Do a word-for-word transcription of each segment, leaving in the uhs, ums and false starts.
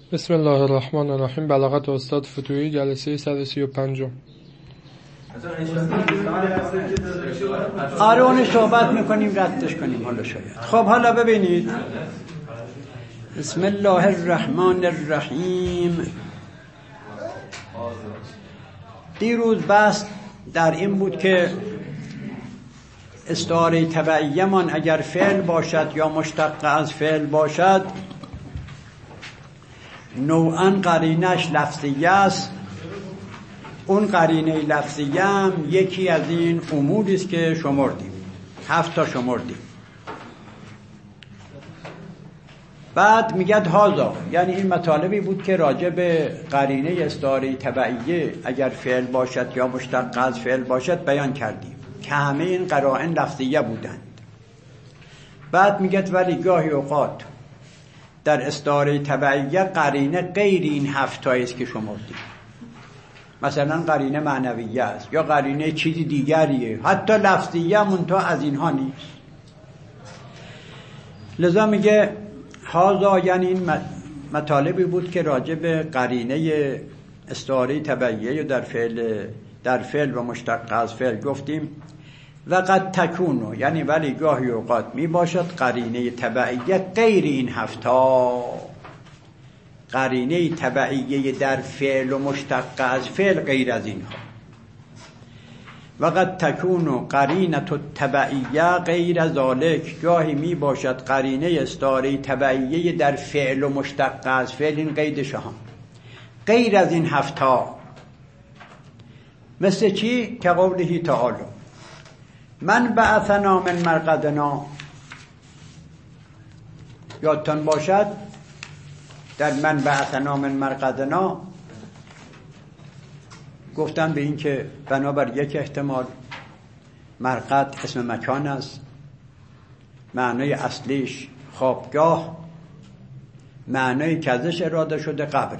بسم الله الرحمن الرحیم. بلاغت استاد فتوحی، جلسه صد و سی و پنج. آره اون صحبت میکنیم ردش کنیم حالا شاید. خب حالا ببینید، بسم الله الرحمن الرحیم. دیروز بحث در این بود که استعاره تبعیه من اگر فعل باشد یا مشتق از فعل باشد نوعاً قرینش لفظیه است. اون قرینه لفظیه هم یکی از این اموری است که شمردیم، هفت تا شمردیم. بعد میگد هازا، یعنی این مطالبی بود که راجع به قرینه استعاره تبعیه اگر فعل باشد یا مشتق از فعل باشد بیان کردیم که همه این قرائن لفظیه بودند. بعد میگد ولی گاهی اوقات در استعاره تبعیه قرینه غیر این هفت تایی است که شمردیم، مثلا قرینه معنویه است یا قرینه چیزی دیگریه، حتی لفظیه منتها از اینها نیست. لذا میگه هازا، یعنی این مطالبی بود که راجع به قرینه استعاره تبعیه در فعل در فعل و مشتق از فعل گفتیم. و قد تکونو، یعنی ولی گاهی اوقات می باشد قرینه تبعیه غیر این هفتا، قرینه تبعیه در فعل و مشتق از فعل غیر از اینها. و قد تکونو قرینه تبعیه غیر ذالک، گاهی می باشد قرینه استعاره تبعیه در فعل و مشتق از فعل، این قیدش هم غیر از این هفتا. مثل چی؟ که قوله تعالی من بعثنا من مرقدنا. یادتان باشد در من بعثنا من مرقدنا گفتم به این که بنابر یک احتمال مرقد اسم مکان است، معنای اصلیش خوابگاه، معنای که ازش اراده شده قبره.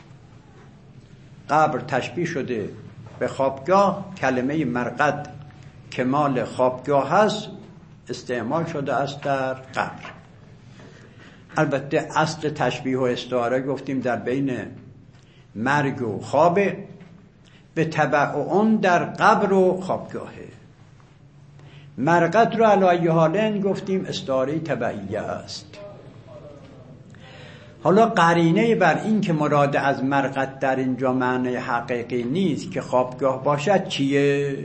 قبر تشبیه شده به خوابگاه، کلمه مرقد که مال خوابگاه هست استعمال شده است در قبر. البته اصل تشبیه و استعاره گفتیم در بین مرگ و خواب، به تبع اون در قبر و خوابگاهه. مرقد رو علی حالن گفتیم استعاره تبعیه است. حالا قرینه بر این که مراد از مرقد در اینجا معنی حقیقی نیست که خوابگاه باشد چیه؟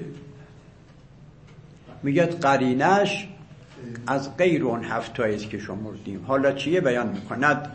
میگد قرینش از غیر اون هفت تایی است که شمردیم. حالا چیه بیان میکند؟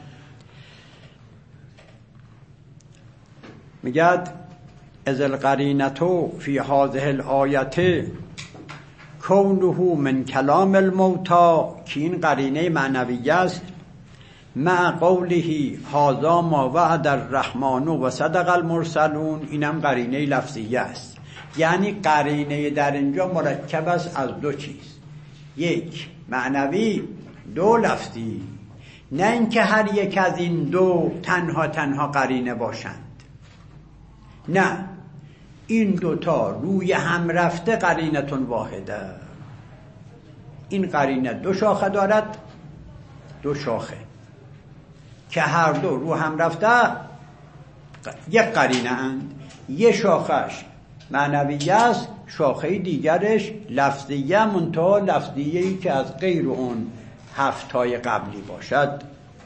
میگد از القرینتو فی هذه الآیه کونه من کلام الموتا، که این قرینه معنویه است، مع قوله هذا ما وعد الرحمن و صدق المرسلون، اینم قرینه لفظیه است. یعنی قرینه در اینجا مرکب است از دو چیز، یک معنوی، دو لفظی. نه اینکه هر یک از این دو تنها تنها قرینه باشند، نه، این دوتا روی هم رفته قرینتون واحده. این قرینه دو شاخه دارد، دو شاخه که هر دو رو هم رفته یک قرینه اند. یک شاخش معنویه است، شاخه دیگرش لفظیه، منتها لفظیه‌ای که از غیر اون هفتای قبلی باشد.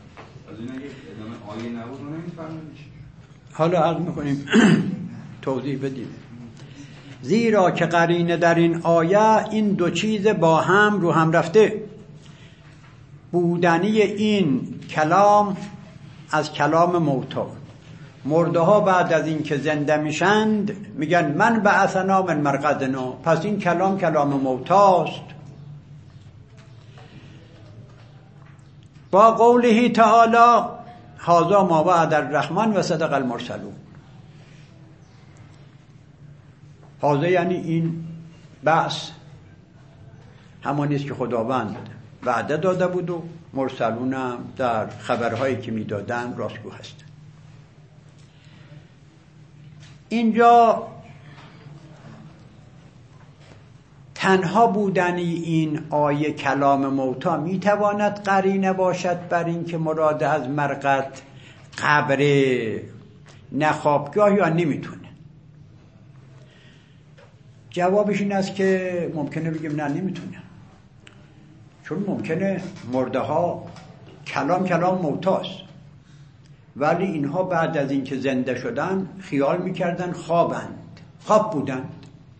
حالا عرض میکنیم توضیح بدیم. زیرا که قرینه در این آیه این دو چیز با هم رو هم رفته، بودنی این کلام از کلام موتا. مرده ها بعد از این که زنده میشند میگن من بعثنا من مرقدنا، پس این کلام کلام موتاست. با قوله تعالی هذا ما وعد الرحمن و صدق المرسلون. هذا یعنی این بحث همانی است که خداوند وعده داده بود و مرسلون هم در خبرهایی که میدادن راستگو هست. اینجا تنها بودنی این آیه کلام موتا میتواند قرینه باشد بر این که مراد از مرقد قبر نه خوابگاه یا نمیتونه؟ جوابش این است که ممکنه بگیم نه نمیتونه، چون ممکنه مرده ها کلام کلام موتاست، ولی اینها بعد از اینکه زنده شدن خیال میکردن خوابند، خواب بودند.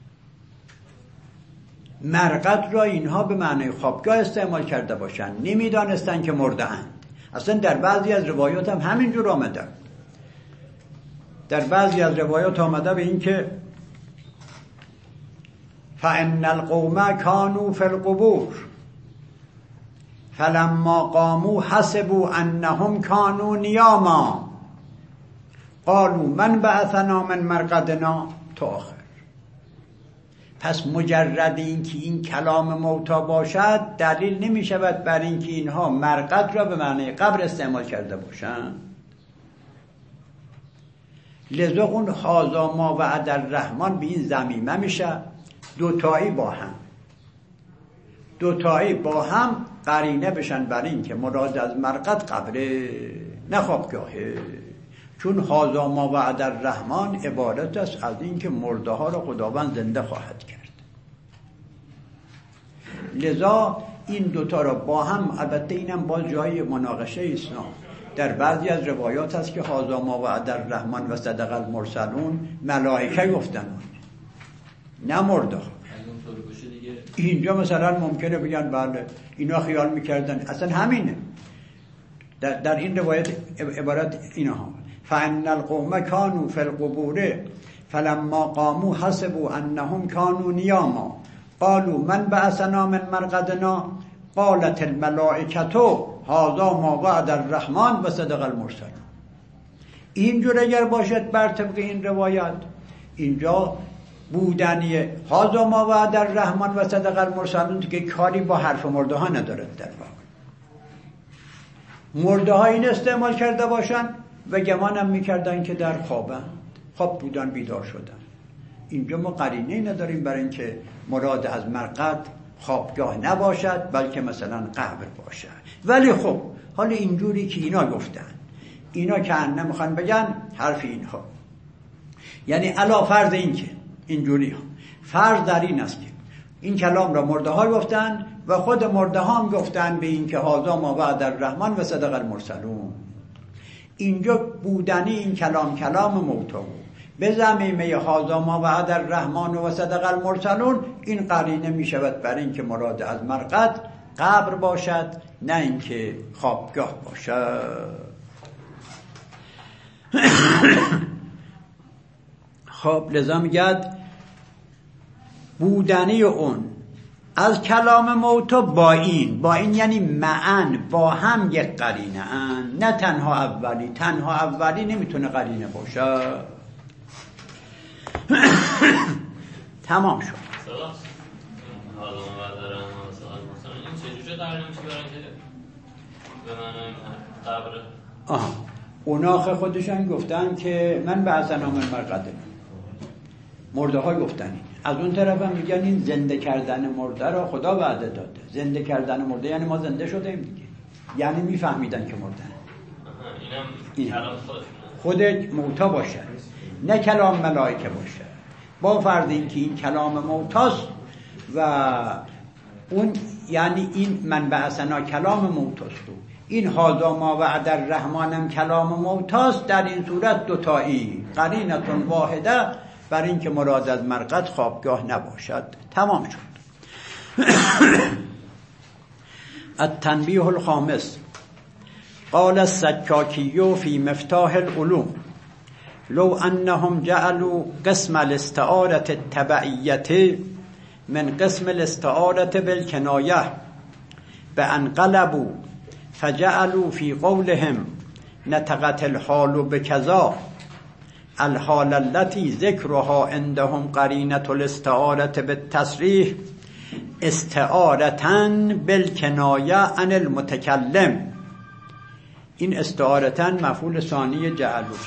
مرقد را اینها به معنی خوابگاه استعمال کرده باشند، نمیدانستند که مرده اند. اصلا در بعضی از روایات هم همینجور آمده، در بعضی از روایات آمده به این که فَإِنَّ الْقَوْمَ كَانُوا فِي الْقُبُورِ فَلَمَّا قَامُوا حَسِبُوا أَنَّهُمْ كَانُوا نِيَامًا قَالُوا مَنْ بَعَثَنَا مِنْ مَرْقَدِنَا تا آخر. پس مجرد این که این کلام موتا باشد دلیل نمی شود بر این که اینها مرقد را به معنی قبر استعمال کرده باشند. لذا اون هذا ما وعد الرحمن به این ضمیمه میشه دوتایی با هم، دوتایی با هم قرینه بشن بر این که مراد از مرقد قبره نه خوابگاهه، چون هذا ما وعد الرحمن عبارت است از این که مرده ها را خداوند زنده خواهد کرد. لذا این دوتا را با هم، البته اینم باز جای مناقشه است، در بعضی از روایات هست که هذا ما وعد الرحمن و صدق المرسلون ملائکه گفتن نه مرده. اینجا مثلا ممکنه بگن بله اینا خیال میکردن اصلا همینه. در, در این روایت عبارت اینها فَإِنَّ الْقَوْمَ كَانُوا فِي الْقُبُورِ فَلَمَّا قَامُوا حَسِبُوا أَنَّهُمْ كَانُوا نِيَامًا قَالُوا مَنْ بَعَثَنَا مِنْ مَرْقَدِنَا قَالَتِ الْمَلَائِكَةُ هَذَا مَا وَعَدَ الرَّحْمَنُ وَصَدَقَ الْمُرْسَلُونَ. اینجور اگر باشد بر طبق این روایت، اینجا بودنی هذا ما وعد الرحمن و صدق المرسلون که کاری با حرف مرده ها ندارد. در واقع مرده ها این استعمال کرده باشن و گمان هم میکردن که در خوابن، خواب بودن بیدار شدن. اینجا ما قرینه نداریم برای اینکه مراد از مرقد خوابگاه نباشد بلکه مثلا قبر باشد. ولی خب حالا اینجوری که اینا گفتن، اینا که نمیخوان بگن حرف اینها، یعنی علا فرض این که اینجوری ها فرض در این است که این کلام را مرده ها گفتن و خود مرده ها هم گفتن به این که هذا ما وعد الرحمن و صدق المرسلون. اینجا بودنی این کلام کلام موتا بود به ضمیمه هذا ما وعد الرحمن و صدق المرسلون، این قرینه می شود برای این که مراد از مرقد قبر باشد نه اینکه خوابگاه باشد. خب لذا میگد بودنی اون از کلام موتا با این با این یعنی معن با هم یک قرینه ان، نه تنها اولی. تنها اولی نمیتونه قرینه باشه. تمام شد. حالا ما دارم مثلا این چجوری قرینه میشه برای اینکه به معنی قبر؟ آها اونا خودشان گفتن که من بعثنا من مرقده، مرده ها گفتن. از اون طرف هم میگن این زنده کردن مرده را خدا وعده داده. زنده کردن مرده یعنی ما زنده شدیم دیگه، یعنی میفهمیدن که مردن. اینم کلام خود موتا باشه نه کلام ملائکه باشه، با فرض این که این کلام موتاست و اون یعنی این من بعثنا کلام موتاست و این هذا ما وعد الرحمن هم کلام موتاست. در این صورت دوتایی قرینتون واحده بر این که مراد از مرقد خوابگاه نباشد. تمام شد. التنبیه الخامس قال السکاکی فی مفتاح العلوم لو انهم جعلوا قسم الاستعارة التبعیة من قسم الاستعارة بالکنایه بانقلبوا فجعلوا في قولهم نطقت الحال بكذا الحال التي ذكرها عندهم قرينة الاستعارة بالتصريح استعارة بالکنایه عن المتكلم. این استعارة مفعول ثانی جعلوا،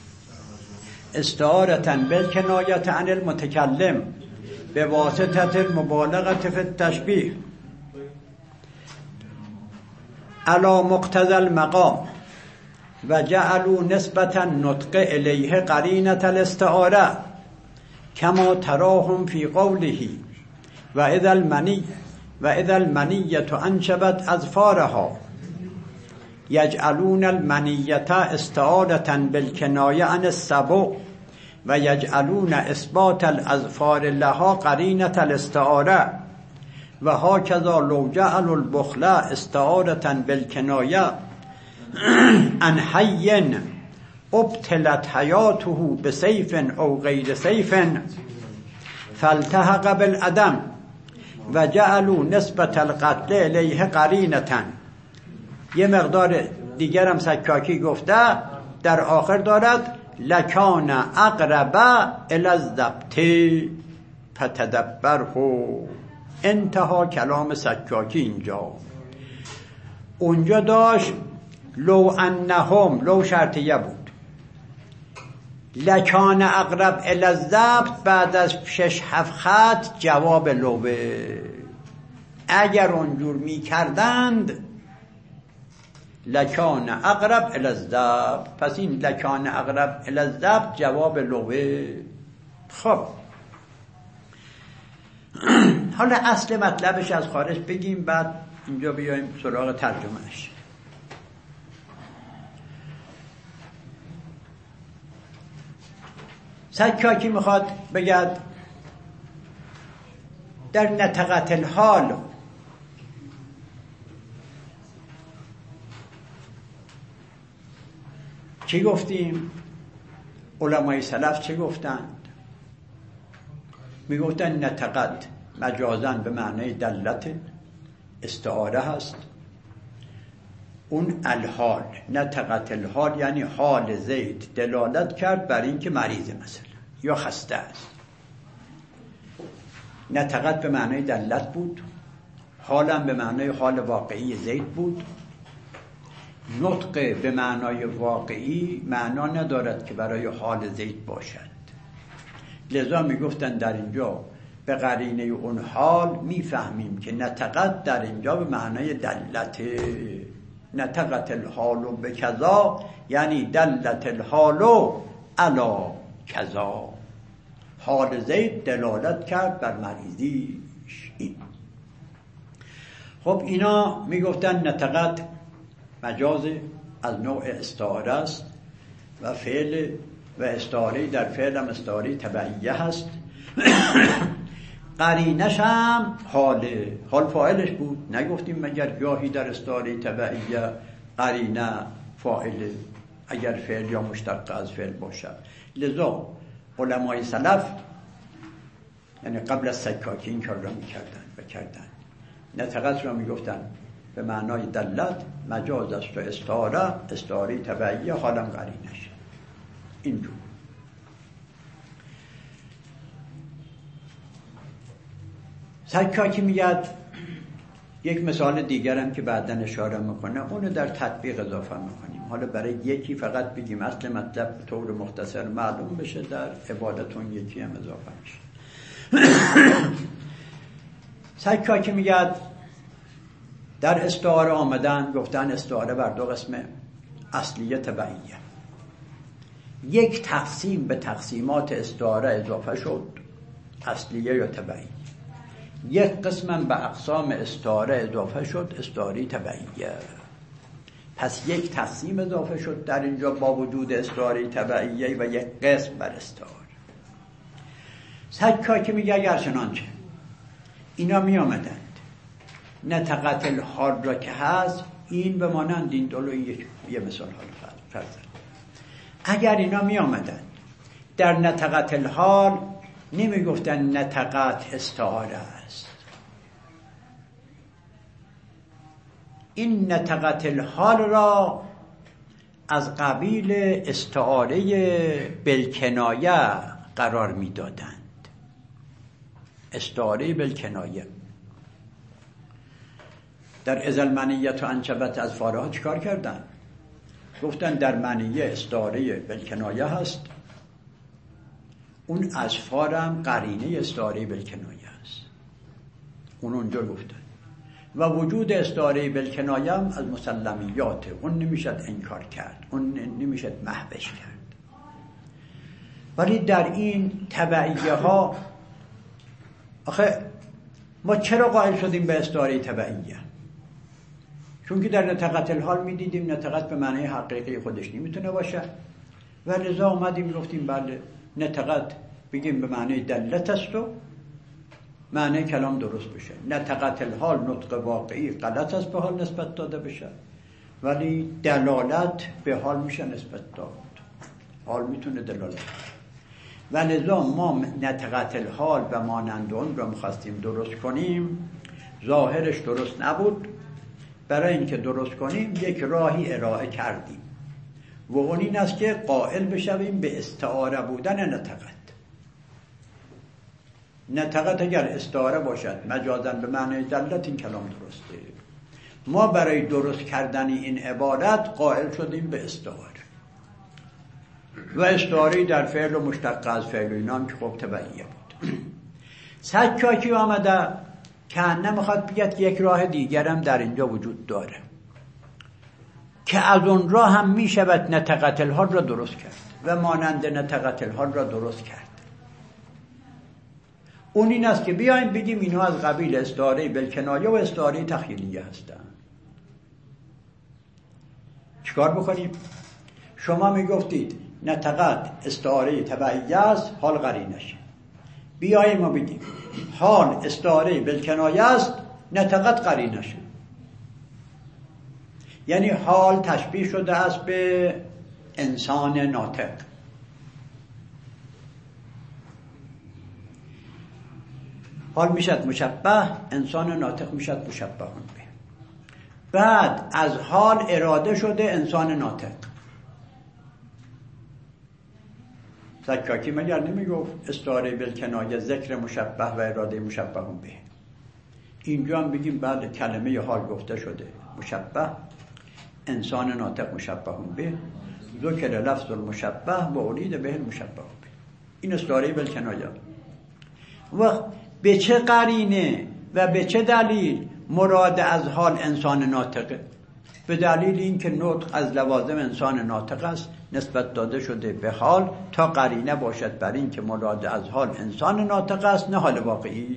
استعارة بالکنایه عن المتكلم بواسطة المبالغة في التشبيه على مقتضى المقام و جعلوا نسبت النطق الیه قرینة الاستعاره کما تراهم فی قوله و اذا المنی و اذا المنیة انشبت اظفارها یجعلون المنیة استعارة بالکنایه عن السبع و یجعلون اثبات الاظفار لها قرینة الاستعاره و هاکذا لو جعلوا البخل استعارة بالکنایه عن حی ابتلت حیاته بسیف او غیر سیف فالتحق بالعدم و جعلوا نسبت القتل الیه قرینة. یه مقدار دیگرم سکاکی گفته در آخر دارد لکان اقرب الی الضبط فتدبره. انتها کلام سکاکی اینجا. اونجا داشت لو انهم، لو شرطیه بود، لکان اقرب الی الضبط، بعد از شش هفت خط جواب لوه. اگر اونجور می کردند لکان اقرب الی الضبط، پس این لکان اقرب الی الضبط جواب لوه. خب حالا اصل مطلبش از خارج بگیم، بعد اینجا بیایم سراغ ترجمهش. سکاکی میخواد بگد در نطقت الحال چی گفتیم؟ علمای سلف چه گفتند؟ میگفتن نطقت مجازاً به معنی دلت استعاره هست. اون الحال، نطقت الحال یعنی حال زید دلالت کرد بر این که مریضه مثلا یا خسته است. نطقت به معنی دلت بود، حالم به معنی حال واقعی زید بود. نطق به معنای واقعی معنا ندارد که برای حال زید باشد. لذا میگفتن در اینجا به قرینه اون حال میفهمیم که نطقت در اینجا به معنای دلت. نطقت الحال به کذا یعنی دلت الحال علی کذا، حال زید دلالت کرد بر مریضیش. این خب اینا میگفتن نطقت مجاز از نوع استعاره است و فعل و استعاره در فعل هم استعاره تبعیه هست. قرینش هم حال حال فاعلش بود. نگفتیم مگر گاهی در استعاره تبعیه قرینه فاعل اگر فعل یا مشتق از فعل باشد. لذا علمای سلف یعنی قبل از سکاکی این کار را میکردن و کردن. نطقت را میگفتن به معنای دلت، مجاز است و استعاره استعاره تبعیه حالم قرینش. اینجور سکاکی میگد یک مثال دیگرم که بعداً اشاره میکنه اونو در تطبیق اضافه میکنیم. حالا برای یکی فقط بگیم اصل مطلب به طور مختصر معلوم بشه، در عبادتون یکی هم اضافه میشه. سکاکی میگد در استعاره آمدن، گفتن استعاره بر دو قسمه، اصلیه تبعیه. یک تقسیم به تقسیمات استعاره اضافه شد، اصلیه یا تبعیه. یک قسم به اقسام استعاره اضافه شد، استعاره تبعیه. پس یک تقسیم اضافه شد در اینجا با وجود استعاره تبعیه و یک قسم بر استعاره. سکاکی میگه اگر چنانچه اینا می آمدند نطقت الحال را که هست، این به مانند این دولو یه مثال حال فرض. اگر اینا می آمدند در نطقت الحال نمی گفتن نطقت استعاره است. این نطقت الحال را از قبیل استعاره بالکنایه قرار می دادند. استعاره بالکنایه در ازل منیت و انشبت از فارها چیکار کردن؟ گفتن در منیه استعاره بالکنایه هست، اون اسفارم قرینه استعاره بالکنایه است. اون اونجا گفتن و وجود استعاره بالکنایه هم از مسلمیاته، اون نمیشد انکار کرد، اون نمیشد محوش کرد. ولی در این تبعیه ها، آخه ما چرا قائل شدیم به استعاره تبعیه؟ چون که در نطقت الحال میدیدیم نطقت به معنی حقیقی خودش نمیتونه باشه و لذا اومدیم گفتیم بله نطقت بگیم به معنی دلت است و معنی کلام درست بشه. نطقت الحال نطق واقعی غلط است به حال نسبت داده بشه، ولی دلالت به حال میشه نسبت داد، حال میتونه دلالت. و لذا ما نطقت الحال و مانند اون رو میخواستیم درست کنیم، ظاهرش درست نبود. برای اینکه درست کنیم یک راهی ارائه کردیم و اون این است که قائل بشویم به استعاره بودن نطقت. نطقت اگر استعاره باشد مجازاً به معنی دلت، این کلام درسته. ما برای درست کردن این عبارت قائل شدیم به استعاره و استعاره در فعل و مشتق از فعل و اینام که خب تبعیه بود. سکاکی آمده که نمیخواد بگید که یک راه دیگرم در اینجا وجود داره که از اون راه هم میشود نطقت الحال را درست کرد و مانند نطقت الحال را درست کرد. اون این است که بیایم بگیم اینها از قبیل استعاره بالکنایه و استعاره تخیلیه هستند. چیکار بکنیم؟ شما میگفتید نطقت استعاره تبعیه است، حال قرینشه. بیاییم ما بگیم حال استعاره بالکنایه است، نطقت قرینشه. یعنی حال تشبیه شده است به انسان ناطق. حال میشد مشبه، انسان ناطق میشد مشبه به. بعد از حال اراده شده انسان ناطق. زکاکی مگر نمیگفت استعاره بالکنایه ذکر مشبه و اراده مشبه به؟ اینجا هم بگیم بعد کلمه حال گفته شده مشبه، انسان ناطق مشبه به، ذکر لفظ المشبه و ارید به المشبه به. این استعاره بالکنایه. و به چه قرینه و به چه دلیل مراد از حال انسان ناطقه؟ به دلیل اینکه نطق از لوازم انسان ناطق است، نسبت داده شده به حال تا قرینه باشد بر این که مراد از حال انسان ناطق است، نه حال واقعی.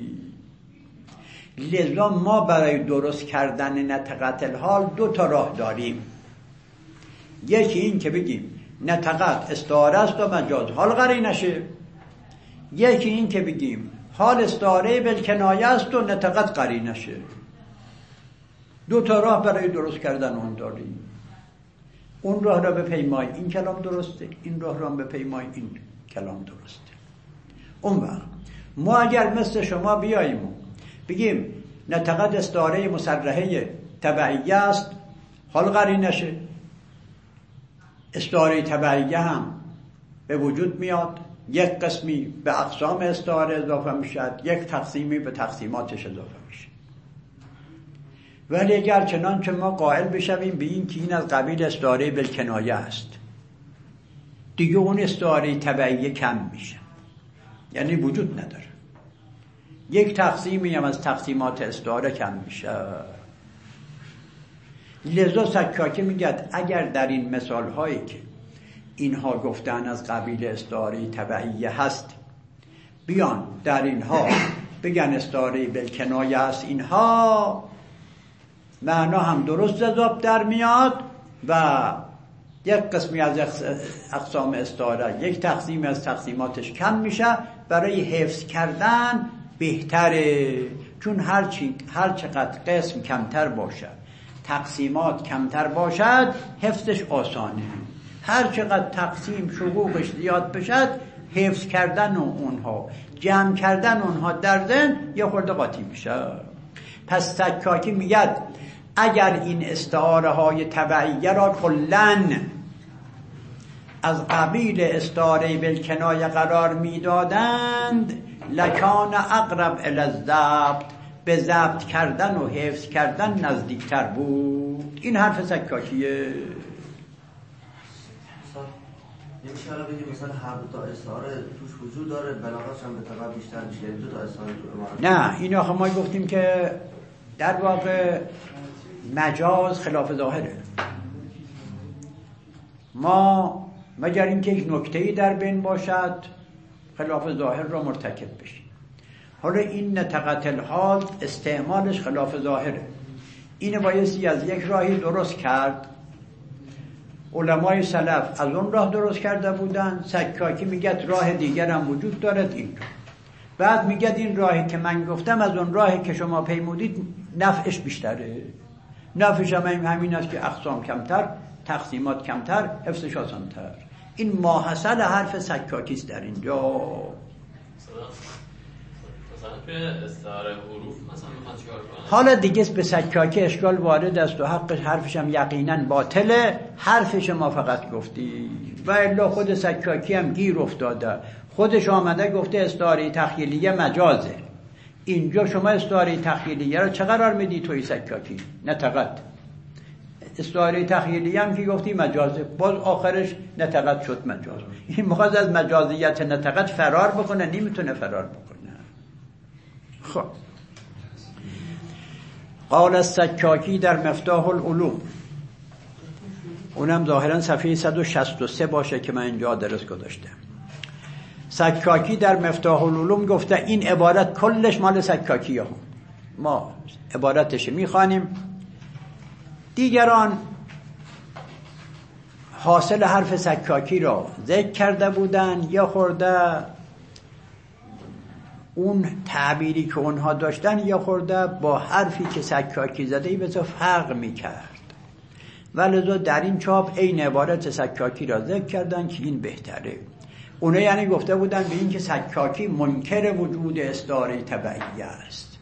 لذا ما برای درست کردن نطقت الحال دو تا راه داریم. یکی این که بگیم نطقت استعاره است و مجاز، حال قرینه شه. یکی این که بگیم حال استعاره بالکنایه است و نطقت قرینه شه. دو تا راه برای درست کردن اون داریم. اون راه را بپیمای این کلام درسته، این راه را بپیمای این کلام درسته. اون وقت ما اگر مثل شما بیاییم بگیم نطقت استعاره مصرحه تبعیه است، حال قرینه شه، استعاره تبعیه هم به وجود میاد، یک قسمی به اقسام استعاره اضافه میشد، یک تقسیمی به تقسیماتش اضافه میشه. ولی اگر چنانچه ما قائل بشویم به این که این از قبیل استعاره بالکنایه است، دیگه اون استعاره تبعیه کم میشه، یعنی وجود نداره. یک تقسیمی هم از تقسیمات استعاره کم میشه. لذا سکاکی میگد اگر در این مثال هایی که اینها گفتن از قبیل استعاره تبعیه هست بیان در اینها بگن استعاره بالکنایه است، اینها معنا هم درست ذاب در میاد و یک قسمی از اقسام استعاره، یک تقسیمی از تقسیماتش کم میشه. برای حفظ کردن بهتره، چون هر چی هر چقدر قسم کمتر باشد، تقسیمات کمتر باشد، حفظش آسانه. هر چقدر تقسیم شقوقش زیاد بشد، حفظ کردن اونها، جمع کردن اونها در ذهن یه خورده قاطی میشه. پس سکاکی میگد اگر این استعاره های تبعیه را کلن از قبیل استعاره بالکنایه قرار میدادند، لکان اقرب الی الضبط، به ضبط کردن و حفظ کردن نزدیکتر بود. این حرف سکاکیه. یعنی شاید بگیم مثلا هر دو تا استعاره توش وجود داره، بلاغتش هم به طبع بیشتر میشه، دو تا استعاره تو امارات. نه، این آخه ما گفتیم که در واقع مجاز خلاف ظاهره. ما مگر اینکه یک نکته‌ای در بین باشد خلاف ظاهر را مرتکب بشیم. حالا این نطقت الحال استعمالش خلاف ظاهره. اینو بایستی از یک راهی درست کرد. علمای سلف از اون راه درست کرده بودن. سکاکی میگه راه دیگر هم وجود دارد این. بعد میگه این راهی که من گفتم از اون راهی که شما پیمودید نفعش بیشتره. نفعش هم همین است که اقسام کمتر، تقسیمات کمتر، حفظش آسانتر. این ماحصل حرف سکاکی است در اینجا. مثلا به استعاره حروف مثلا میخواد چیکار کنه؟ حالا دیگه به سکاکی اشکال وارد است و حقش حرفش هم یقینا باطله. حرفش ما فقط گفتی و الا خود سکاکی هم گیر افتاده. خودش آمده گفته استعاره تخیلیه مجازه. اینجا شما استعاره تخیلیه رو چه قرار میدی توی سکاکی؟ نطقت. استعاره تخیلیه هم که گفتی مجازه، باز آخرش نطقت شد مجاز. این مخواست از مجازیت نطقت فرار بکنه، نمیتونه فرار بکنه. خب قال السکاکی در مفتاح العلوم، اونم ظاهرا صفحه صد و شصت و سه باشه که من اینجا درس گذاشتم. سکاکی در مفتاح العلوم گفته این عبارت کلش مال سکاکی هم. ما عبارتش میخوانیم. دیگران حاصل حرف سکاکی را ذکر کرده بودن یا خورده اون تعبیری که اونها داشتن یا خورده با حرفی که سکاکی زده به تو فرق میکرد. ولذا در این چاپ این عبارت سکاکی را ذکر کردن که این بهتره. اونا یعنی گفته بودن به این که سکاکی منکر وجود استعاره تبعیه است.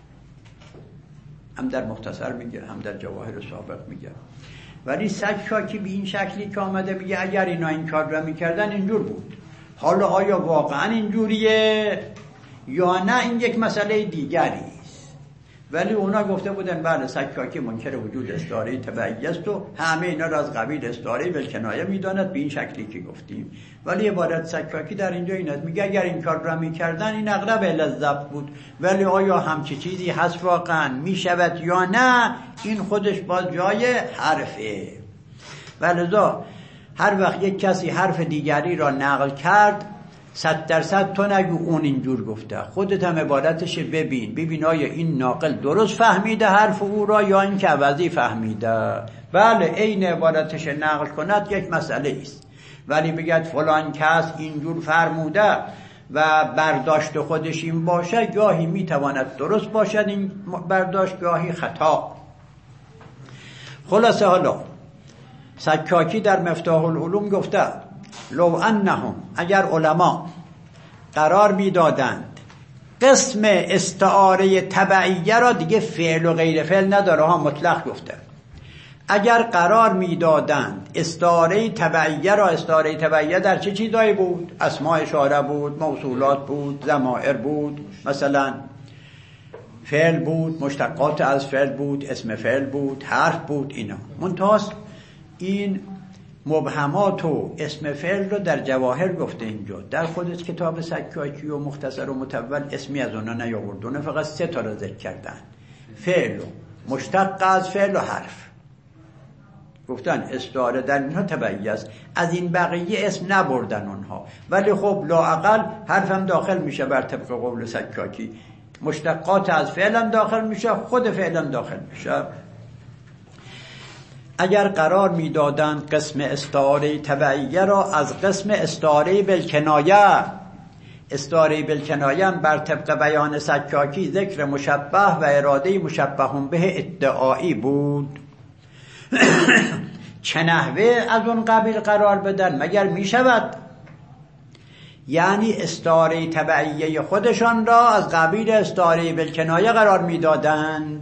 هم در مختصر میگه هم در جواهر سابق میگه. ولی سکاکی به این شکلی که آمده میگه اگر اینا این کار را میکردن اینجور بود. حالا آیا واقعا اینجوریه یا نه این یک مسئله دیگری است. ولی اونا گفته بودن بله سکاکی منکر وجود استعاره تبعیه است و همه اینا را از قبیل استعاره بالکنایه میداند به این شکلی که گفتیم. ولی عبارت سکاکی در اینجا اینه میگه اگر این کار را میکردن این اقرب للضبط بود. ولی آیا همچی چیزی هست واقعا میشود یا نه این خودش باز جای حرفه. ولذا هر وقت یک کسی حرف دیگری را نقل کرد صد درصد تو نگو اون اینجور گفته، خودت هم عبارتش ببین ببین آیا این ناقل درست فهمیده حرف او را یا این که عوضی فهمیده. بله این عبارتش نقل کند یک مسئله است، ولی بگید فلان کس اینجور فرموده و برداشت خودش این باشه، گاهی میتواند درست باشد این برداشت، گاهی خطا. خلاصه حالا سکاکی در مفتاح العلوم گفته لو انهم اگر علما قرار میدادند قسم استعاره تبعیه را، دیگه فعل و غیر فعل نداره ها، مطلق گفته، اگر قرار میدادند استعاره تبعیه را، استعاره تبعیه در چه چیزایی بود؟ اسماء اشاره بود، موصولات بود، ضمائر بود، مثلا فعل بود، مشتقات از فعل بود، اسم فعل بود، حرف بود. اینا منتهاست این مبهمات و اسم فعل رو در جواهر گفته. اینجا در خودت کتاب سکاکی و مختصر و مطول اسمی از اونا نیاوردونه، فقط سه تا رو ذکر کردن: فعل و مشتق از فعل و حرف. گفتن استعاره در اینها تبعیه است، از این بقیه اسم نبردن اونها. ولی خب لااقل حرفم داخل میشه بر طبق قول سکاکی، مشتقات از فعلم داخل میشه، خود فعلم داخل میشه. اگر قرار میدادند قسم استعاره تبعیه را از قسم استعاره بالکنایه، استعاره بالکنایه بر طبق بیان سکاکی ذکر مشبه و اراده مشبه به ادعایی بود، چه نحوه از اون قبیل قرار بدن مگر میشود؟ یعنی استعاره تبعیه خودشان را از قبیل استعاره بالکنایه قرار میدادند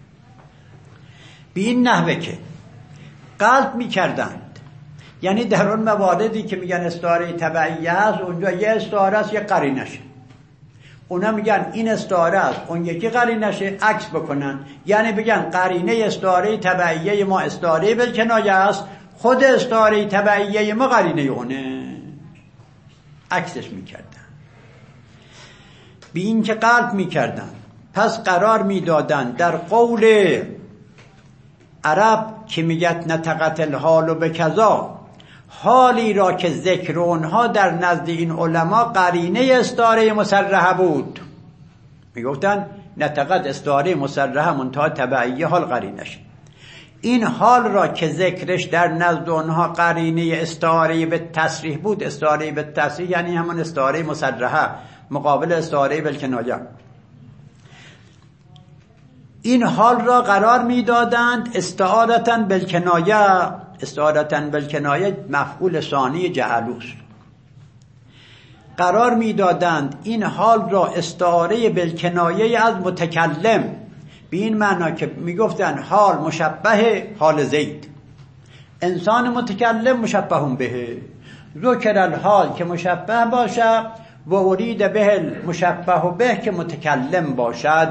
به این نحوه که قلب میکردند. یعنی در اون مواردی که میگن استعاره تبعیه است، اونجا یه استعاره است یه قرینشه، اونا میگن این استعاره است اون یکی قرینشه، عکس بکنن. یعنی بگن قرینه استعاره تبعیه ما استعاره بالکنایه است، خود استعاره تبعیه ما قرینه اونه، عکسش میکردن. بی این که قلب میکردن. پس قرار میدادند در قول عرب که میگد نطقت الحال و به کذا، حالی را که ذکر اونها در نزد این علما قرینه استعاره مصرحه بود. میگفتن نطقت استعاره مصرحه منتها تبعیه حال قرینش. این حال را که ذکرش در نزد اونها قرینه استعاره به تصریح بود، استعاره به تصریح یعنی همون استعاره مصرحه مقابل استعاره بالکنایه، این حال را قرار میدادند استعارتاً بالکنایه. استعارتاً بالکنایه مفعول ثانی جعلوست. قرار میدادند این حال را استعاره بالکنایه از متکلم، به این معنا که میگفتن حال مشبه حال زید، انسان متکلم مشبه به، ذکر الحال که مشبه باشد و ارید به المشبه به که متکلم باشد.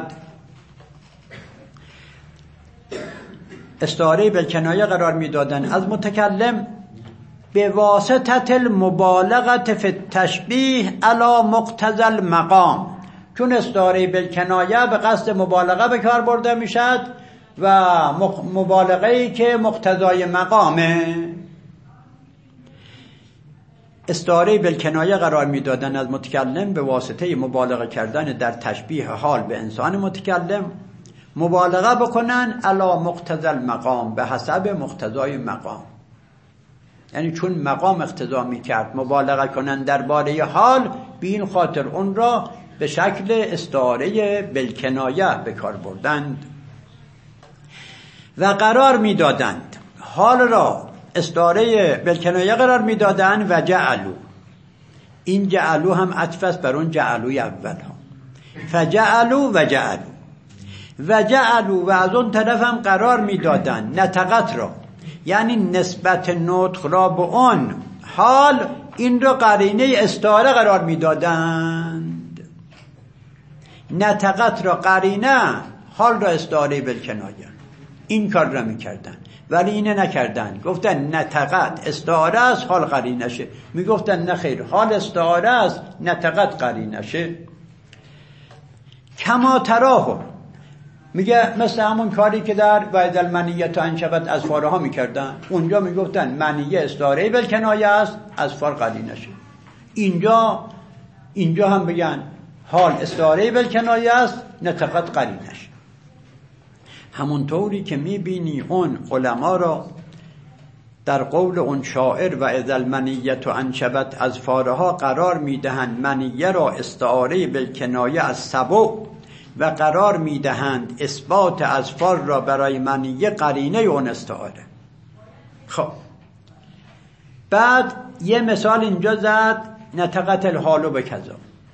استعاره بالکنایه قرار میدادن از متکلم به واسطه المبالغه فی التشبیه علی مقتضی المقام، چون استعاره بالکنایه به قصد مبالغه به کار برده میشد و مبالغه‌ای که مقتضای مقامه. استعاره بالکنایه قرار میدادن از متکلم به واسطه مبالغه کردن در تشبیه حال به انسان متکلم، مبالغه بکنن علی مقتضی المقام، به حسب مقتضای مقام. یعنی چون مقام اقتضا میکرد مبالغه کنن درباره حال، به این خاطر اون را به شکل استعاره بالکنایه به کار بردند و قرار میدادند حال را استعاره بالکنایه قرار میدادند. و جعلو، این جعلو هم عطف است بر اون جعلوی اول ها، فجعلو و جعلو و جعلو و از اون طرف هم قرار میدادند نطقت را، یعنی نسبت نطق را به اون حال، این را قرینه استعاره قرار میدادند. نطقت را قرینه، حال را استعاره بالکنایه، این کار را میکردن. ولی اینه نکردن، گفتن نطقت استعاره است حال قرینه شه. میگفتن نه خیر، حال استعاره است نطقت قرینه شه. کما تراه، میگه مثل همون کاری که در وعد المنیه تا انشبت از فارها میکردن. اونجا میگفتن منیه استعاره بالکنایه است، از فار قرینه شه. اینجا اینجا هم بگن حال استعاره بالکنایه است، نطقت قرینه شه. همونطوری که میبینی اون علما را در قول اون شاعر و اذا المنیه تو انشبت از فارها قرار میدهند منیه را استعاره بالکنایه از سبع و قرار میدهند اثبات از فار را برای منیه قرینه اون استعاره. خب بعد یه مثال اینجا زد، نطقت الحال به کذا.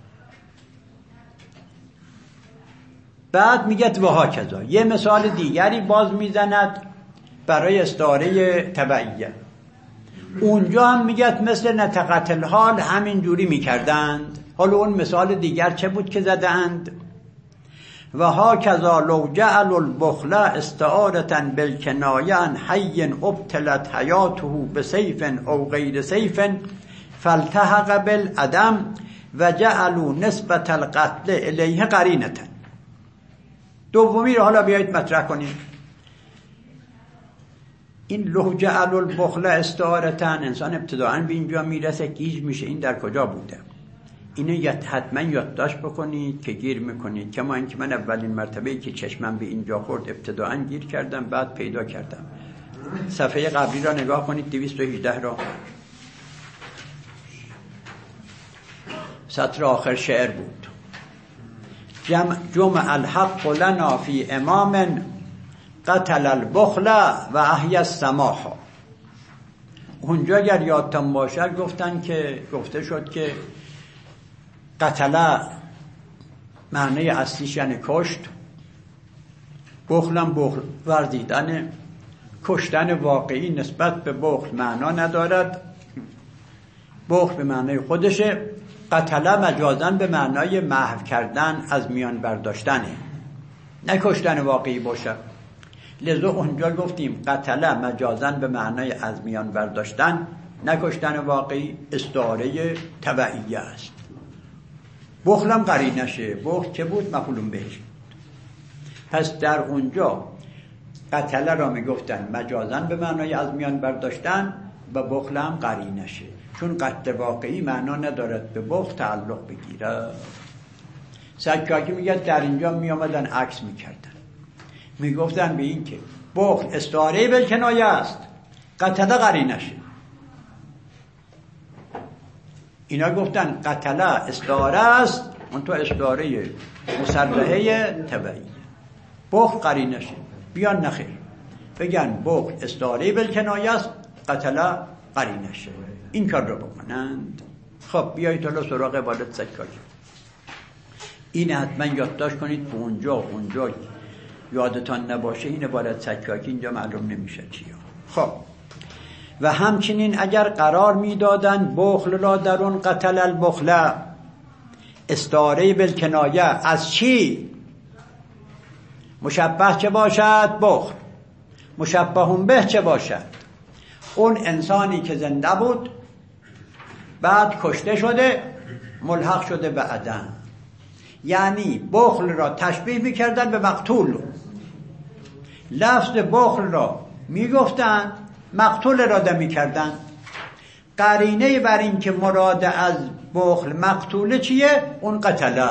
بعد میگه و ها کذا، یه مثال دیگری باز میزند برای استعاره تبعیه. اونجا هم میگه مثل نطقت الحال همین جوری میکردند. حالا اون مثال دیگر چه بود که زدند؟ و ها کذا لو جعل البخل استعارة بالکنایه عن حی ابتلت حیاته بسیف او غیر سیف فالتحق بالعدم و جعلوا نسبت القتل الیه قرینه. دومی رو حالا بیایید مطرح کنیم. این لو جعل البخل استعارة، انسان ابتداعاً به اینجا میرسه گیج میشه این در کجا بوده. اینو یاد حتما یادداشت بکنید که گیر میکنید. کما اینکه من اولین مرتبه‌ای که چشمم به اینجا خورد ابتداعاً گیر کردم، بعد پیدا کردم. صفحه قبلی را نگاه کنید، دویست و هجده را، سطر آخر شعر بود. جمع, جمع الحق لنا فی امام قتل البخل و احیا السماح. اونجا اگر یادتان باشد گفتن که گفته شد که قتل معنی اصلیش یعنی کشت، بخلم بخل ورزیدن، کشتن واقعی نسبت به بخل معنا ندارد، بخل به معنی خودشه، قتل مجازن به معنای محو کردن، از میان برداشتنه، نه کشتن واقعی باشه. لذا اونجا گفتیم قتل مجازن به معنای از میان برداشتن، نه کشتن واقعی، استعاره تبعیه است. بخلم قرینه شه. بخل چه بود؟ مفعول بهش. پس در اونجا قتله را میگفتن مجازاً به معنای از میان برداشتن و بخل هم قرینشه، چون قتل واقعی معنا ندارد به بخل تعلق بگیره. سکاکی میگه در اینجا میامدن عکس میکردن، میگفتن به این که بخل استعاره بالکنایه است، قتله قرینشه. اینا گفتن قتله استعاره است، اون تو استعاره مصرحه تبعیه، بخل قرینشه. بیان نخیر بگن بخل استعاره بالکنایه است، قتله قرینشه، این کار رو بکنند. خب بیایید حالا سراغ عبادت سکاکی. این حتما یادداشت کنید که اونجا اونجا یادتان نباشه این عبادت سکاکی اینجا معلوم نمیشه چیه. خب و همچنین اگر قرار میدادن بخل را در اون قتل البخل استعاره بالکنایه از چی؟ مشبه چه باشد؟ بخل. مشبه به چه باشد؟ اون انسانی که زنده بود بعد کشته شده ملحق شده به عدم، یعنی بخل را تشبیه میکردن به مقتول. لفظ بخل را میگفتن، مقتول اراده میکردن. قرینه بر این که مراد از بخل مقتول چیه؟ اون قتله.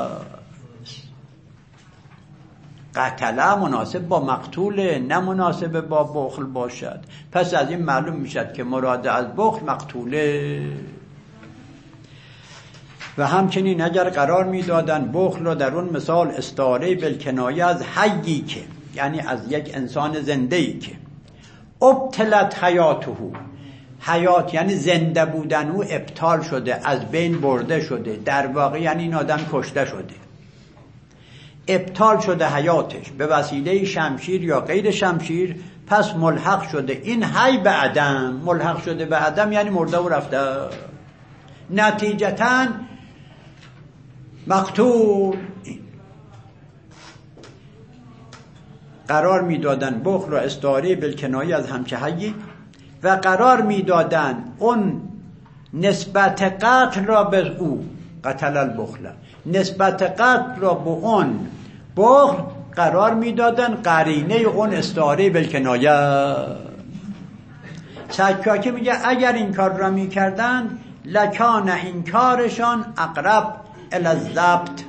قتله مناسب با مقتوله، نه مناسب با بخل باشد. پس از این معلوم میشد که مراد از بخل مقتوله. و همچنین اگر قرار میدادن بخل را در اون مثال استعاره بالکنایه از حیی که، یعنی از یک انسان زنده‌ای که ابتلت حیاته، حیات یعنی زنده بودن او ابطال شده، از بین برده شده، در واقع یعنی این آدم کشته شده، ابطال شده حیاتش به وسیله شمشیر یا غیر شمشیر، پس ملحق شده این حی به عدم. ملحق شده به عدم یعنی مرده و رفته، نتیجتاً مقتول. قرار میدادن بخل را استعاره بالکنایه از همچه حی و قرار میدادن اون نسبت قتل را به او، قتل البخل، نسبت قتل را به اون بخل قرار میدادن قرینه اون استعاره بالکنایه. سکاکی میگه اگر این کار را میکردن لکان این کارشان اقرب الی الضبط.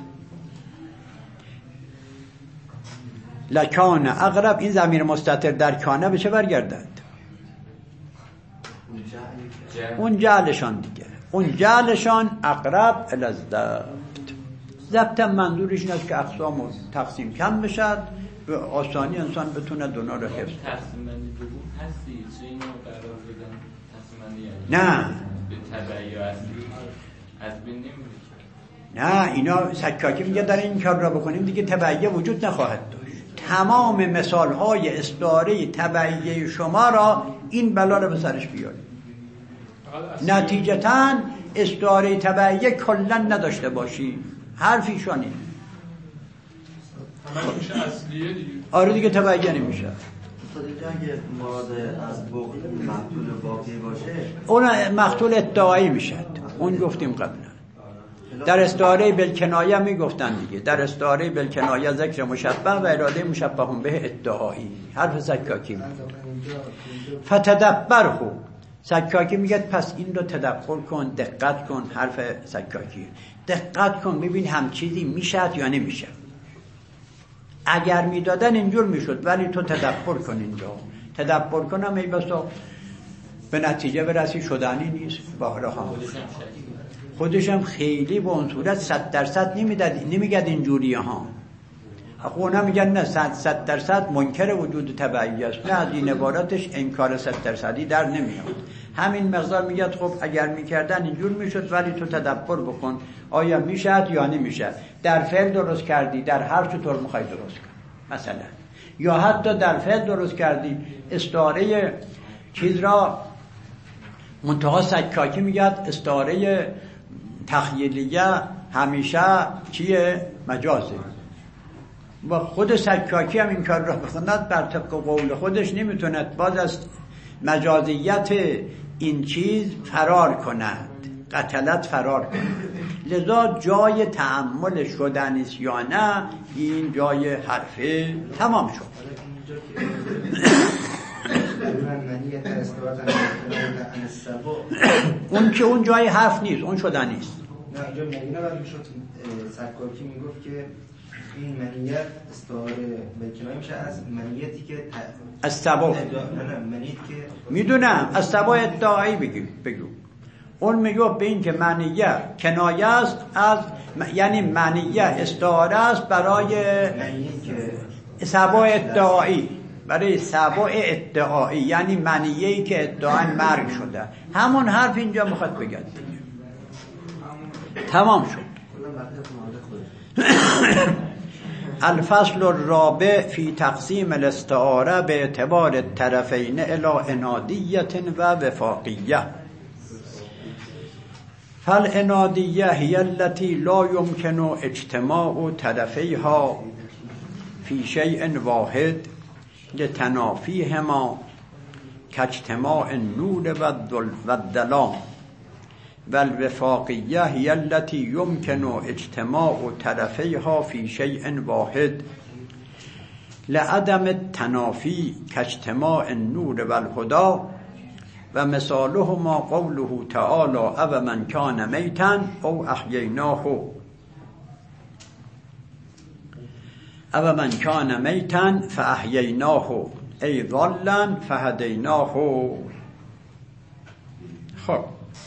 لکان اقرب، این ضمیر مستتر در کانه به چه برگردد؟ اون جعلشان دیگه، اون جعلشان اقرب الی الضبط. ضبط منظورش این است که اقسام و تقسیم کم بشد، به آسانی انسان بتونه دونا رو حفظ کنه. تقسیم بندی بگو هستی چه اینو قرار بدن تقسیم بندی یعنی نه به تبعی و اصلی از بین نمیشه. نه اینا سکاکی میگه در این کار را بکنیم دیگه تبعیه وجود نخواهد داشت. تمام مثال های استعاره تبعیه شما را این بلا را به سرش بیارید. نتیجتاً استعاره تبعیه کلا نداشته باشی، حرفیشانی همه میشه اصلیه دیگه. آره دیگه تبعیه نمیشه. تو دیگه اگه مراد از بخل مقتول واقعی باشه اون مقتول ادعایی میشد، اون گفتیم قبلا. در استعاره بالکنایه میگفتن دیگه، در استعاره بالکنایه ذکر مشبه و اراده مشبه به ادعایی. حرف سکاکی فتدبره. سکاکی میگه پس این رو تدبر کن، دقت کن. حرف سکاکی دقت کن ببین هم چیزی میشد یا نمیشد. اگر میدادن اینجور میشد، ولی تو تدبر کن، اینجا تدبر کنم ای بسا به نتیجه برسی شدنی نیست. باحالا هم خودش هم خیلی به اون صورت صد درصد نمیداد، نمیگد اینجوریه ها. اونا میگن نه صد صد درصد منکر وجود تبعیه است، نه از این عبارتش انکار صد درصدی در نمیاد. همین مقدار میگه خب اگر میکردن اینجور میشد، ولی تو تدبر بکن آیا میشد یا نمیشد. در فعل درست کردی، در هر چطور میخوای درست کن مثلا، یا حتی در فعل درست کردی استعاره چیز را منتها سکاکی میگه استعاره تخیلیه همیشه چیه؟ مجازه. و خود سکاکی هم این کار را بخوند بر طبق قول خودش نمیتوند باز از مجازیت این چیز فرار کند، قتلت فرار کند. لذا جای تأمل شدنیست یا نه این جای حرفه تمام شد. اون که اون جای حرف نیست، اون شدنیست. نه اینجا مدینه بعد میشد سرکارکی میگفت که این منیت استعاره به کنایه میشه از منیتی که از سبا نه نه منیت که میدونم از سبا ادعایی بگیم بگو اون میگفت به این که منیه کنایه است از یعنی منیه استعاره است برای سبا ادعایی، برای سبا ادعایی یعنی منیه‌ای که ادعای مرگ شده. همون حرف اینجا میخواد بگه تمام شد. الفصل الرابع فی تقسیم الاستعاره به اعتبار الطرفین الی انادیه و وفاقیه. فالانادیه هی التي لا يمكن اجتماع طرفیها فی شیء واحد لتنافیهما کاجتماع النور و الظلام، و الوفاقیه هی التي يمكن اجتماع طرفیها فی شیء واحد لعدم التنافی کاجتماع النور و الهدى، و مثالهما قوله تعالی او من کان میتا او احییناه او من کان میتا فاحییناه ای ضلا فهدیناه. خب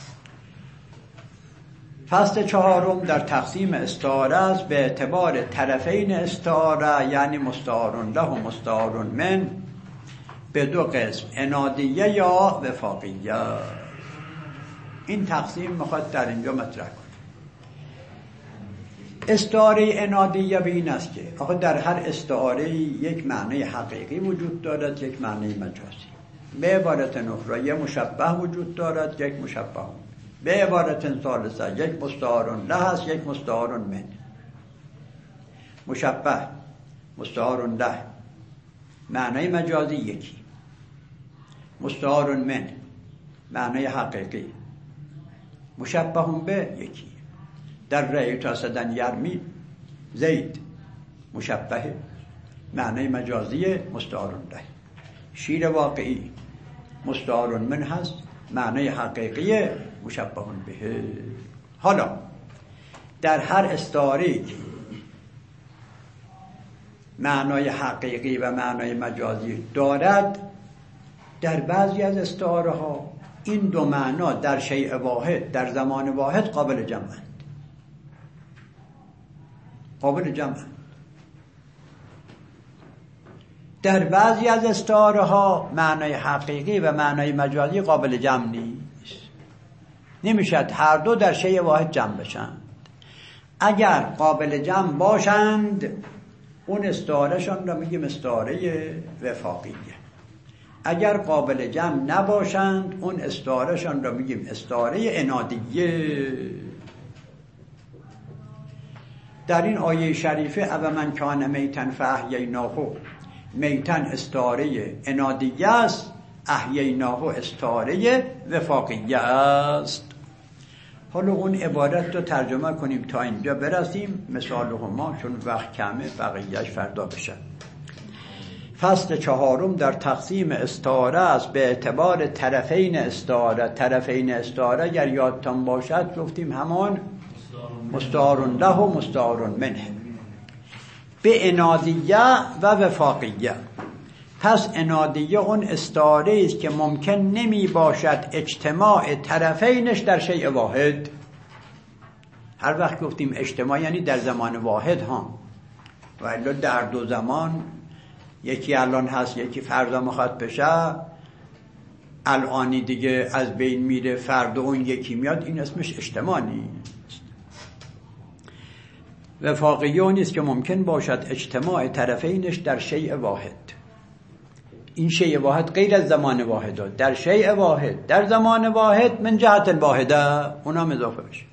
فصل چهارم در تقسیم استعاره است به اعتبار طرفین استعاره یعنی مستعار له و مستعار من به دو قسم، انادیه یا وفاقیه. این تقسیم میخواد در اینجا مطرح کنه. استعاره انادیه به این است که آخه در هر استعاره یک معنی حقیقی وجود دارد، یک معنی مجازی. به عبارت اخرى یک مشبه وجود دارد، یک مشبه. به عبارت ثالثه یک مستعار له است، یک مستعار من. مشبه مستعار له معنی مجازی یکی، مستعار من معنی حقیقی، مشبه به یکی. در رأیت اسدا یرمی زید مشبه معنی مجازی مستعار له. شیر واقعی مستعار من هست، معنی حقیقی مشبه به. حالا در هر استعاره معنای حقیقی و معنای مجازی دارد، در بعضی از استعاره ها این دو معنا در شیء واحد در زمان واحد قابل جمعند. قابل جمعند. در بعضی از استعاره ها معنای حقیقی و معنای مجازی قابل جمع نیست. نمیشد هر دو در شیء واحد جمع بشند. اگر قابل جمع باشند اون استعارهشان را میگیم استعاره وفاقیه. اگر قابل جمع نباشند اون استعارهشان را میگیم استعاره انادیه. در این آیه شریفه او من کان میتن فاحییناه، میتن استعاره انادیه است، احییناه استعاره وفاقیه است. حالا اون عبارت رو ترجمه کنیم تا اینجا برسیم، مثال هما چون وقت کمه بقیهش فردا بشه. فصل چهارم در تقسیم استعاره است به اعتبار طرفین استعاره. طرفین استعاره اگر یادتان باشد گفتیم همان مستعار له و مستعار منه به انادیه و وفاقیه. پس انادیه اون استعاره است که ممکن نمی باشد اجتماع طرفینش در شیء واحد. هر وقت گفتیم اجتماع یعنی در زمان واحد ها، و الا در دو زمان، یکی الان هست یکی فردا میخواد بشه، الانی دیگه از بین میره فردا اون یکی میاد، این اسمش اجتماع نیست. وفاقیه اون است که ممکن باشد اجتماع طرفینش در شیء واحد. این شیء واحد غیر از زمان واحده، در شیء واحد در زمان واحد من جهت الواحده اونم اضافه بشه.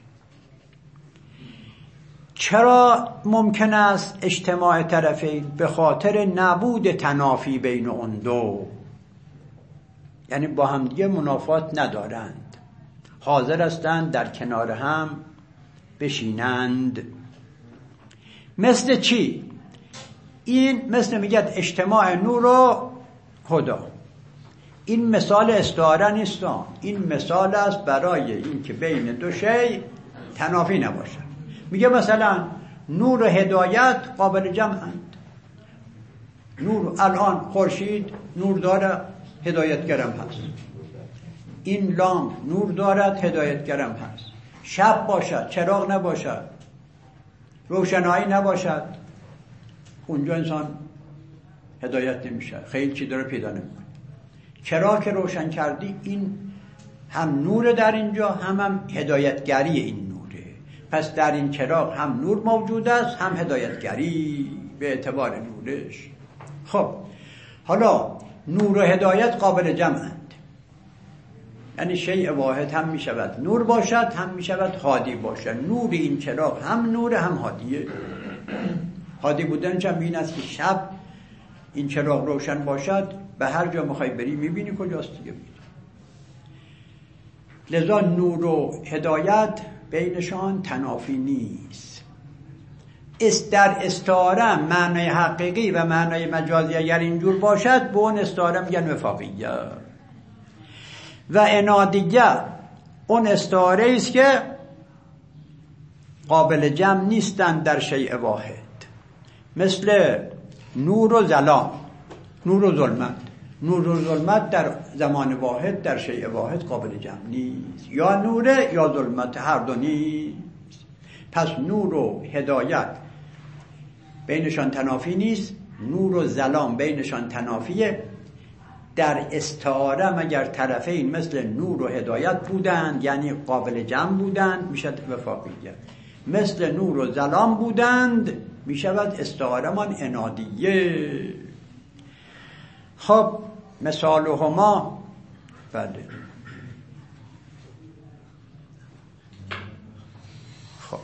چرا ممکن است اجتماع طرفین؟ به خاطر نبود تنافی بین اون دو، یعنی با هم دیگه منافات ندارند، حاضر هستند در کنار هم بشینند. مثل چی؟ این مثل میگه اجتماع نور و هدا. این مثال استعاره نیست، این مثال است برای اینکه بین دو شی تنافی نباشد. میگه مثلا نور و هدایت قابل جمعند. نور الان خورشید نور داره، هدایتگرم هست. این لامپ نور دارد، هدایتگرم هست. شب باشد، چراغ نباشد، روشنایی نباشد، اونجا انسان هدایت نمیشه، خیلی چی داره پیدا نمیکنه. چراغ که روشن کردی، این هم نور در اینجا، هم هم هدایتگری این نوره. پس در این چراغ هم نور موجود است، هم هدایتگری به اعتبار نورش. خب حالا نور و هدایت قابل جمعند، یعنی شیء واحد هم می شود نور باشد، هم می شود هادی باشد. نور این چراغ هم نور هم هادیه. هادی بودنش هم این است که شب این چراغ روشن باشد، به هر جا میخوای بری میبینی کجاست دیگه. لذا نور و هدایت بینشان تنافی نیست. است در استعاره معنای حقیقی و معنای مجازی اگر اینجور باشد، به اون استعاره میگن وفاقیه. و انادیه اون استعاره است که قابل جمع نیستند در شیء واحد، مثل نور و ظلام، نور و ظلمت. نور و ظلمت در زمان واحد در شیء واحد قابل جمع نیست، یا نوره یا ظلمت، هر دو نیست. پس نور و هدایت بینشان تنافی نیست، نور و ظلام بینشان تنافیه. در استعاره مگر طرفین مثل نور و هدایت بودند، یعنی قابل جمع بودند، میشد وفاقیه. مثل نور و ظلام بودند، میشود استعاره من انادیه. خب مثالهما، بله، خب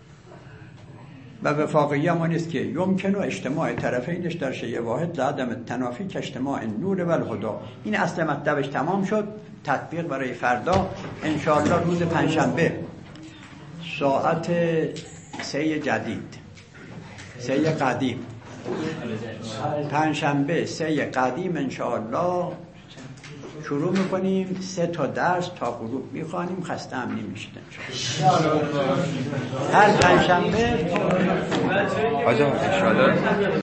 و وفاقیه من است که یمکن و اجتماع طرفینش در شیء واحد لعدم تنافی که اجتماع نور و الهدا. این اصل مطلبش تمام شد. تطبیق برای فردا انشاءالله روز پنجشنبه ساعت سه جدید، سه قدیم، پنجشنبه سه قدیم انشاءالله شروع میکنیم. سه تا درس تا غروب میخوانیم، خسته هم نمیشید انشاءالله. هر پنجشنبه آجا انشاءالله